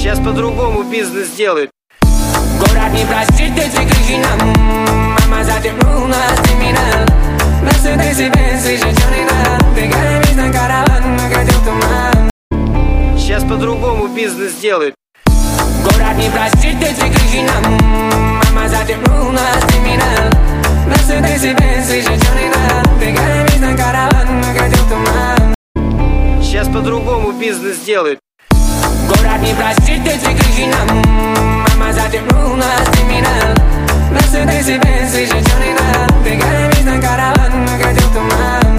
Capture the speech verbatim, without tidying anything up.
Сейчас по-другому бизнес делают. Город не простит эти крики нам. Мама затемнул нас криминал. Мерседес-Бенц и женщина. Бегаем из на караван, накатил туман. Сейчас по-другому бизнес делают. Город не простит эти крики нам. Мама затемнул нас криминал. Мерседес-Бенц и женщина. Бегаем из на караван, накатил туман. Сейчас по-другому бизнес делают. Город не простит эти крики нам. Мама затемнул нас криминал. Мерседес-Бенц и женщина. Бегаем из на караван, накатил туман.